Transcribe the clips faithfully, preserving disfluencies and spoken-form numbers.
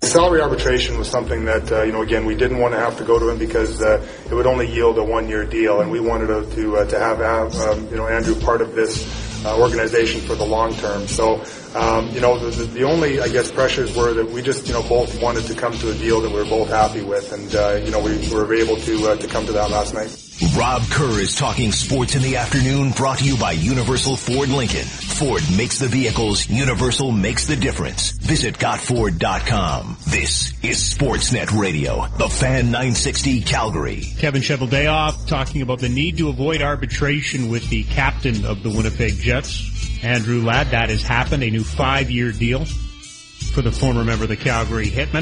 salary arbitration was something that, uh, you know, again, we didn't want to have to go to him because uh, it would only yield a one-year deal, and we wanted to to, uh, to have, have um, you know, Andrew part of this uh, organization for the long term. So, um, you know, the, the only, I guess, pressures were that we just, you know, both wanted to come to a deal that we were both happy with, and, uh, you know, we were able to uh, to come to that last night. Rob Kerr is talking sports in the afternoon, brought to you by Universal Ford Lincoln. Ford makes the vehicles, Universal makes the difference. Visit got ford dot com. This is Sportsnet Radio, the Fan nine sixty Calgary. Kevin Cheveldayoff talking about the need to avoid arbitration with the captain of the Winnipeg Jets, Andrew Ladd. That has happened, a new five-year deal for the former member of the Calgary Hitmen.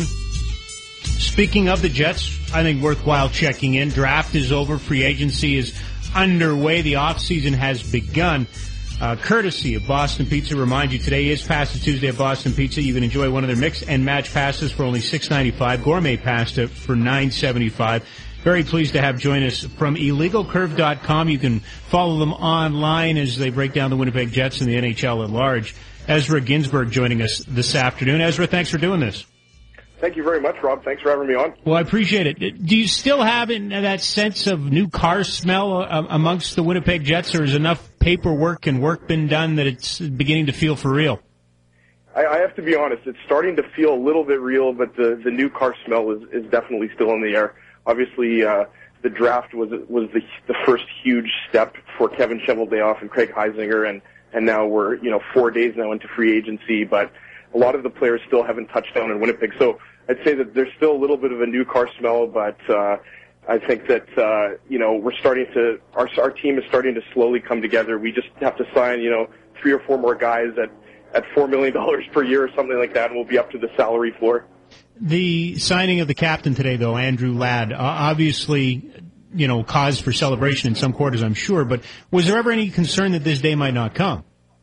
Speaking of the Jets, I think worthwhile checking in. Draft is over. Free agency is underway. The offseason has begun. Uh, courtesy of Boston Pizza. Remind you, today is Pasta Tuesday at Boston Pizza. You can enjoy one of their mix and match pastas for only six ninety-five. Gourmet pasta for nine seventy-five. Very pleased to have join us from illegal curve dot com. You can follow them online as they break down the Winnipeg Jets and the N H L at large. Ezra Ginsburg joining us this afternoon. Ezra, thanks for doing this. Thank you very much, Rob. Thanks for having me on. Well, I appreciate it. Do you still have that sense of new car smell amongst the Winnipeg Jets, or is enough paperwork and work been done that it's beginning to feel for real? I, I have to be honest. It's starting to feel a little bit real, but the, the new car smell is, is definitely still in the air. Obviously, uh, the draft was was the, the first huge step for Kevin Cheveldayoff and Craig Heisinger, and, and now we're, you know, four days now into free agency, but a lot of the players still haven't touched down in Winnipeg. So I'd say that there's still a little bit of a new car smell, but uh, I think that, uh, you know, we're starting to, our, our team is starting to slowly come together. We just have to sign, you know, three or four more guys at, at four million dollars per year or something like that, and we'll be up to the salary floor. The signing of the captain today, though, Andrew Ladd, uh, obviously, you know, cause for celebration in some quarters, I'm sure, but was there ever any concern that this day might not come?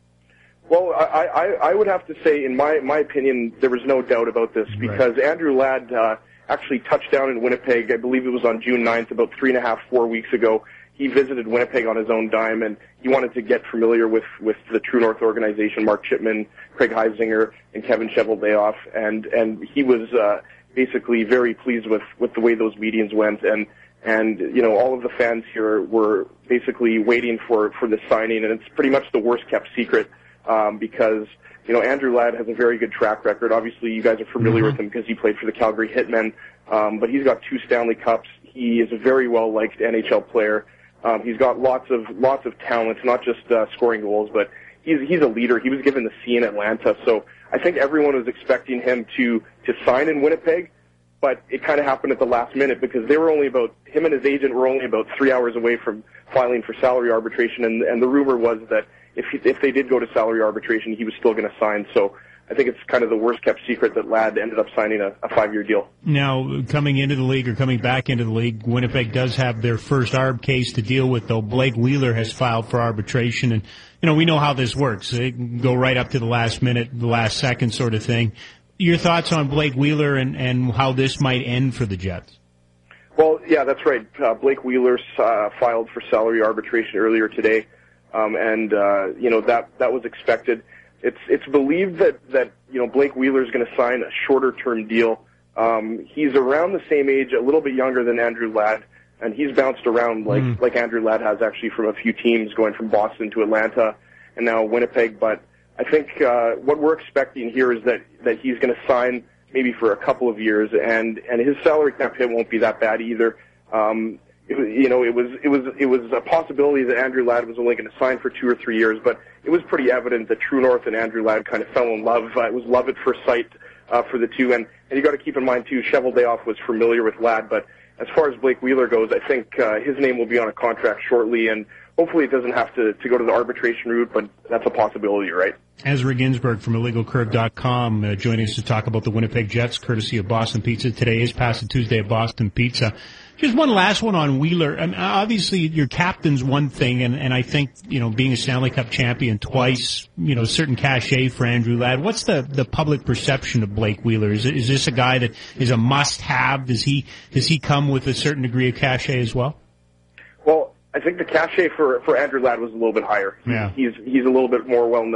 Well, I, I, I would have to say, in my, my opinion, there was no doubt about this because right. Andrew Ladd uh, actually touched down in Winnipeg. I believe it was on June ninth, about three and a half, four weeks ago. He visited Winnipeg on his own dime, and he wanted to get familiar with, with the True North organization, Mark Chipman, Craig Heisinger, and Kevin Cheveldayoff, and, and he was uh, basically very pleased with, with the way those meetings went. And, and, you know, all of the fans here were basically waiting for, for the signing, and it's pretty much the worst-kept secret. Um, because, you know, Andrew Ladd has a very good track record. Obviously, you guys are familiar mm-hmm. with him because he played for the Calgary Hitmen, um, but he's got two Stanley Cups. He is a very well-liked N H L player. Um, he's got lots of lots of talent, not just uh, scoring goals, but he's he's a leader. He was given the C in Atlanta, so I think everyone was expecting him to to sign in Winnipeg, but it kind of happened at the last minute because they were only about him and his agent were only about three hours away from filing for salary arbitration, and and the rumor was that if he, if they did go to salary arbitration, he was still going to sign. So I think it's kind of the worst-kept secret that Ladd ended up signing a, a five-year deal. Now, coming into the league or coming back into the league, Winnipeg does have their first arb case to deal with, though. Blake Wheeler has filed for arbitration, and, you know, we know how this works. It can go right up to the last minute, the last second sort of thing. Your thoughts on Blake Wheeler and, and how this might end for the Jets? Well, yeah, that's right. Uh, Blake Wheeler uh, filed for salary arbitration earlier today. Um, and, uh, you know, that, that was expected. It's, it's believed that, that, you know, Blake Wheeler is going to sign a shorter term deal. Um, he's around the same age, a little bit younger than Andrew Ladd, and he's bounced around like, mm. like Andrew Ladd has actually from a few teams going from Boston to Atlanta and now Winnipeg. But I think, uh, what we're expecting here is that, that he's going to sign maybe for a couple of years and, and his salary cap hit won't be that bad either. Um, It was, you know, it was it was it was a possibility that Andrew Ladd was only going to sign for two or three years, but it was pretty evident that True North and Andrew Ladd kind of fell in love. Uh, it was love at first sight uh, for the two, and and you got to keep in mind too, Cheveldayoff was familiar with Ladd, but as far as Blake Wheeler goes, I think uh, his name will be on a contract shortly, and hopefully it doesn't have to to go to the arbitration route, but that's a possibility, right? Ezra Ginsburg from illegal curve dot com uh, joining us to talk about the Winnipeg Jets, courtesy of Boston Pizza. Today is Pasta Tuesday at Boston Pizza. Just one last one on Wheeler. I mean, obviously, your captain's one thing, and, and I think, you know, being a Stanley Cup champion twice, you know, certain cachet for Andrew Ladd. What's the, the public perception of Blake Wheeler? Is, is this a guy that is a must-have? Does he does he come with a certain degree of cachet as well? Well, I think the cachet for, for Andrew Ladd was a little bit higher. Yeah. He's he's a little bit more well-known.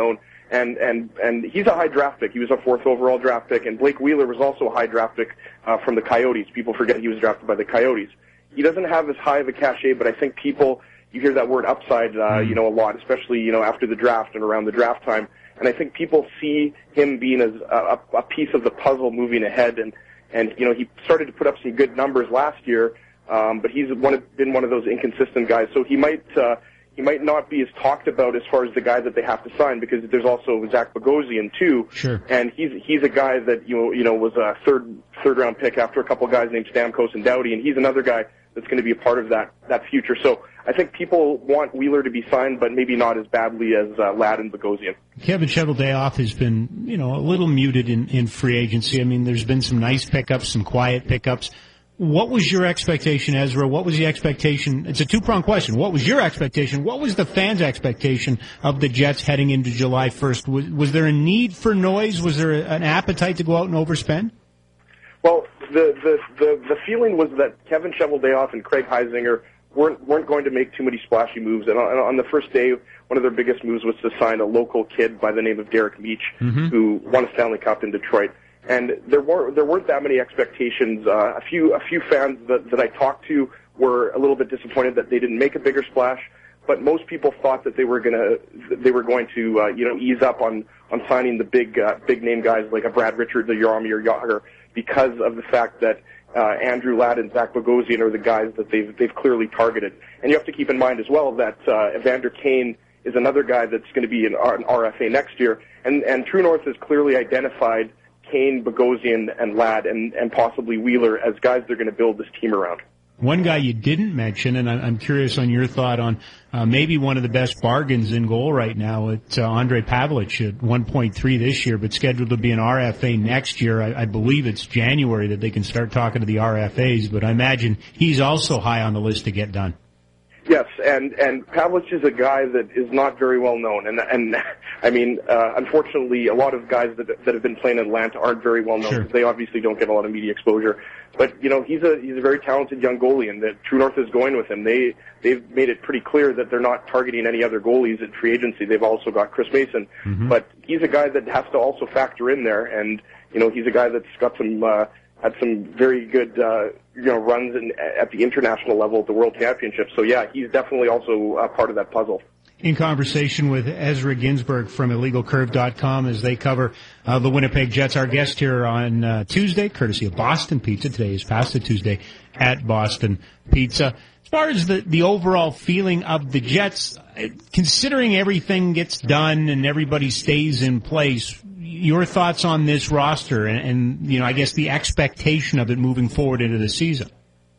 And, and, and he's a high draft pick. He was a fourth overall draft pick, and Blake Wheeler was also a high draft pick uh, from the Coyotes. People forget he was drafted by the Coyotes. He doesn't have as high of a cachet, but I think people, you hear that word upside, uh, you know, a lot, especially, you know, after the draft and around the draft time. And I think people see him being as a, a piece of the puzzle moving ahead. And, and, you know, he started to put up some good numbers last year, um, but he's one of, been one of those inconsistent guys. So he might, uh, He might not be as talked about as far as the guy that they have to sign, because there's also Zach Bogosian too. Sure. And he's he's a guy that you know you know was a third third round pick after a couple of guys named Stamkos and Doughty, and he's another guy that's going to be a part of that that future. So I think people want Wheeler to be signed, but maybe not as badly as uh, Ladd and Bogosian. Kevin Cheveldayoff has been, you know, a little muted in, in free agency. I mean, there's been some nice pickups, some quiet pickups. What was your expectation, Ezra? What was the expectation? It's a two-pronged question. What was your expectation? What was the fans' expectation of the Jets heading into July first? Was, was there a need for noise? Was there an appetite to go out and overspend? Well, the the the, the feeling was that Kevin Cheveldayoff and Craig Heisinger weren't weren't going to make too many splashy moves. And on, on the first day, one of their biggest moves was to sign a local kid by the name of Derek Meach, mm-hmm. who won a Stanley Cup in Detroit. And there weren't there weren't that many expectations. Uh, a few a few fans that, that I talked to were a little bit disappointed that they didn't make a bigger splash. But most people thought that they were gonna they were going to uh, you know ease up on, on signing the big uh, big name guys like a Brad Richards, a Jaromir Jagr, because of the fact that uh, Andrew Ladd and Zach Bogosian are the guys that they've they've clearly targeted. And you have to keep in mind as well that uh, Evander Kane is another guy that's going to be an, an R F A next year. And and True North has clearly identified Kane, Bogosian, and Ladd, and, and possibly Wheeler as guys they're going to build this team around. One guy you didn't mention, and I'm curious on your thought on uh, maybe one of the best bargains in goal right now, it's uh, Andre Pavlich at one point three this year, but scheduled to be an R F A next year. I, I believe it's January that they can start talking to the R F As, but I imagine he's also high on the list to get done. Yes, and and Pavlich is a guy that is not very well known, and and I mean, uh, unfortunately, a lot of guys that that have been playing in Atlanta aren't very well known. Sure. They obviously don't get a lot of media exposure, but you know, he's a he's a very talented young goalie, and that True North is going with him. They they've made it pretty clear that they're not targeting any other goalies in free agency. They've also got Chris Mason, mm-hmm. but he's a guy that has to also factor in there, and you know, he's a guy that's got some. Uh, had some very good, uh, you know, runs in, at the international level at the World Championship. So, yeah, he's definitely also uh, part of that puzzle. In conversation with Ezra Ginsberg from illegal curve dot com as they cover uh, the Winnipeg Jets. Our guest here on uh, Tuesday, courtesy of Boston Pizza. Today is Pasta Tuesday at Boston Pizza. As far as the, the overall feeling of the Jets, considering everything gets done and everybody stays in place, your thoughts on this roster and, and, you know, I guess the expectation of it moving forward into the season?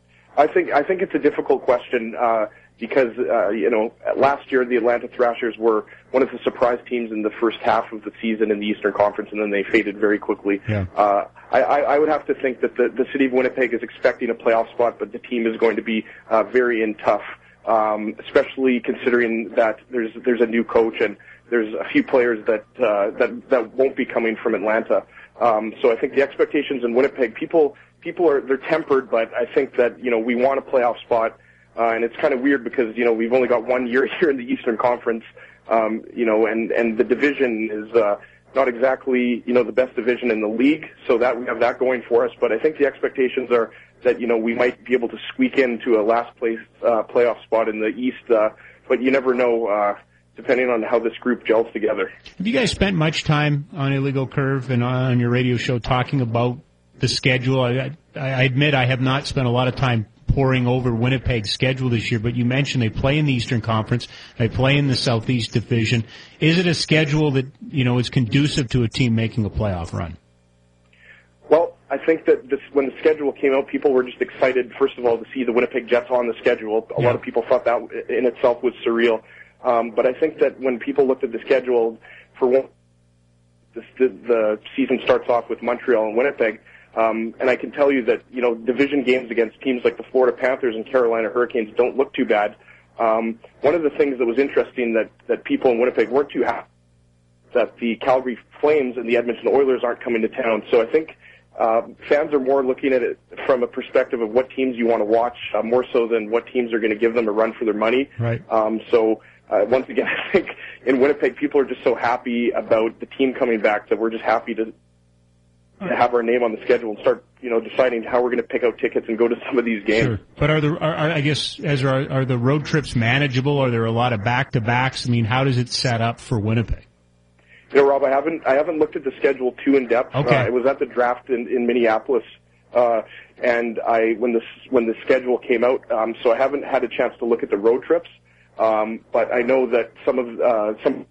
I think I think it's a difficult question uh, because, uh, you know, last year the Atlanta Thrashers were one of the surprise teams in the first half of the season in the Eastern Conference, and then they faded very quickly. Yeah. Uh, I, I would have to think that the, the city of Winnipeg is expecting a playoff spot, but the team is going to be uh, very in tough, um, especially considering that there's there's a new coach and there's a few players that uh, that that won't be coming from Atlanta. Um, so I think the expectations in Winnipeg, people people are they're tempered, but I think that you know we want a playoff spot, uh, and it's kind of weird because you know we've only got one year here in the Eastern Conference, um, you know, and and the division is uh, not exactly you know the best division in the league, so that we have that going for us. But I think the expectations are that you know we might be able to squeak into a last place uh, playoff spot in the East, uh, but you never know. Uh, depending on how this group gels together. Have you guys spent much time on Illegal Curve and on your radio show talking about the schedule? I, I admit I have not spent a lot of time poring over Winnipeg's schedule this year, but you mentioned they play in the Eastern Conference, they play in the Southeast Division. Is it a schedule that, you know, is conducive to a team making a playoff run? Well, I think that this, when the schedule came out, people were just excited, first of all, to see the Winnipeg Jets on the schedule. A yeah. lot of people thought that in itself was surreal. Um, but I think that when people looked at the schedule, for one, the, the, the season starts off with Montreal and Winnipeg, um, and I can tell you that you know division games against teams like the Florida Panthers and Carolina Hurricanes don't look too bad. Um, one of the things that was interesting that that people in Winnipeg weren't too happy that the Calgary Flames and the Edmonton Oilers aren't coming to town. So I think uh, fans are more looking at it from a perspective of what teams you want to watch, uh, more so than what teams are going to give them a run for their money. Right. Um, so. uh, once again, I think in Winnipeg, people are just so happy about the team coming back that we're just happy to, to have our name on the schedule and start, you know, deciding how we're going to pick out tickets and go to some of these games. Sure. But are there, are, are, I guess, Ezra, are, are the road trips manageable? Are there a lot of back-to-backs? I mean, how does it set up for Winnipeg? You know, Rob, I haven't I haven't looked at the schedule too in depth. Okay. Uh, I was at the draft in, in Minneapolis, uh, and I when the when the schedule came out, um, so I haven't had a chance to look at the road trips. Um, but I know that some of uh, some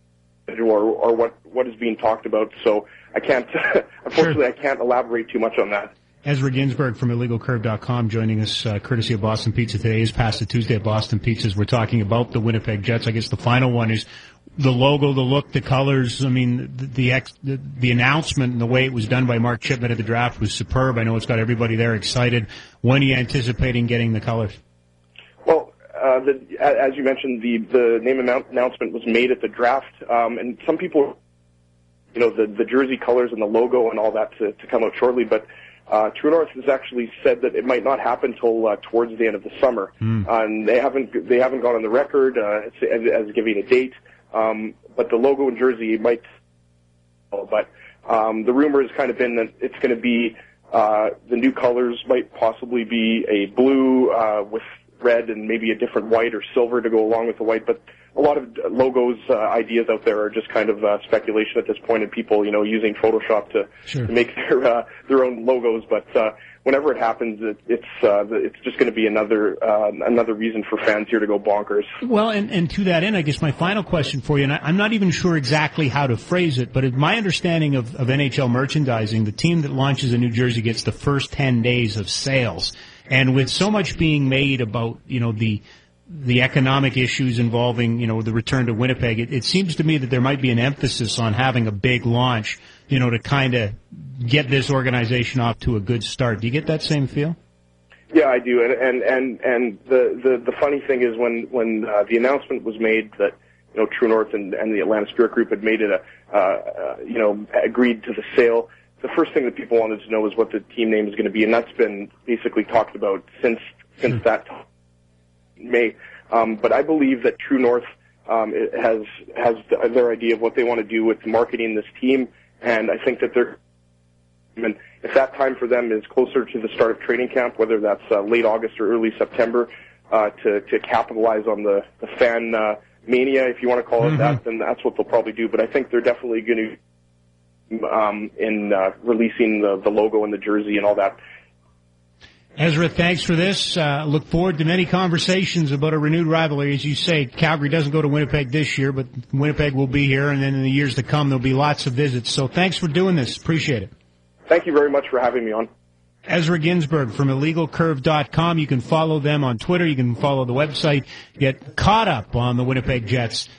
or, or what what is being talked about. So I can't unfortunately Sure. I can't elaborate too much on that. Ezra Ginsberg from illegal curve dot com joining us, uh, courtesy of Boston Pizza. Today is Past the Tuesday at Boston Pizzas. We're talking about the Winnipeg Jets. I guess the final one is the logo, the look, the colors. I mean, the the, ex, the the announcement and the way it was done by Mark Chipman at the draft was superb. I know it's got everybody there excited. When are you anticipating getting the colors? Well, uh, the, as you mentioned, the the name announcement was made at the draft, um, and some people, you know, the the jersey colors and the logo and all that to, to come out shortly, but. Uh, True North has actually said that it might not happen till uh, towards the end of the summer, mm. uh, and they haven't they haven't gone on the record uh, as, as giving a date. Um, but the logo and jersey might. But um, the rumor has kind of been that it's going to be uh, the new colors might possibly be a blue uh, with red and maybe a different white or silver to go along with the white, but. A lot of logos, uh, ideas out there are just kind of uh, speculation at this point, and people, you know, using Photoshop to, sure. to make their uh, their own logos. But uh, whenever it happens, it, it's uh, it's just going to be another uh, another reason for fans here to go bonkers. Well, and, and to that end, I guess my final question for you, and I, I'm not even sure exactly how to phrase it, but in my understanding of, of N H L merchandising, the team that launches a new jersey gets the first ten days of sales, and with so much being made about, you know, the the economic issues involving, you know, the return to Winnipeg, it, it seems to me that there might be an emphasis on having a big launch, you know, to kind of get this organization off to a good start. Do you get that same feel? Yeah, I do. And and and, and the, the the funny thing is when when uh, the announcement was made that, you know, True North and, and the Atlanta Spirit Group had made it a uh, uh, you know agreed to the sale, the first thing that people wanted to know was what the team name is going to be, and that's been basically talked about since since hmm. that time. May, um, but I believe that True North um, has has their idea of what they want to do with marketing this team, and I think that they're. And if that time for them is closer to the start of training camp, whether that's uh, late August or early September, uh, to to capitalize on the the fan uh, mania, if you want to call it mm-hmm. that, then that's what they'll probably do. But I think they're definitely going to um, in uh, releasing the the logo and the jersey and all that. Ezra, thanks for this. Uh, look forward to many conversations about a renewed rivalry. As you say, Calgary doesn't go to Winnipeg this year, but Winnipeg will be here, and then in the years to come, there'll be lots of visits. So thanks for doing this. Appreciate it. Thank you very much for having me on. Ezra Ginsberg from illegal curve dot com. You can follow them on Twitter. You can follow the website. Get caught up on the Winnipeg Jets